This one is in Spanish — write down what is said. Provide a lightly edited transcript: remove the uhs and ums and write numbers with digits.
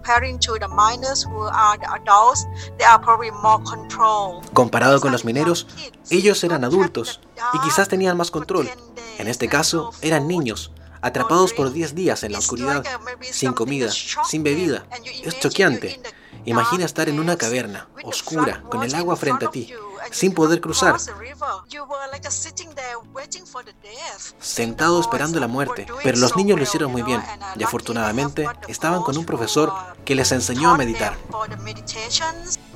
Comparado con los mineros, ellos eran adultos y quizás tenían más control. En este caso, eran niños, atrapados por 10 días en la oscuridad, sin comida, sin bebida. Es choqueante. Imagina estar en una caverna, oscura, con el agua frente a ti, sin poder cruzar, sentado esperando la muerte. Pero los niños lo hicieron muy bien y afortunadamente estaban con un profesor que les enseñó a meditar.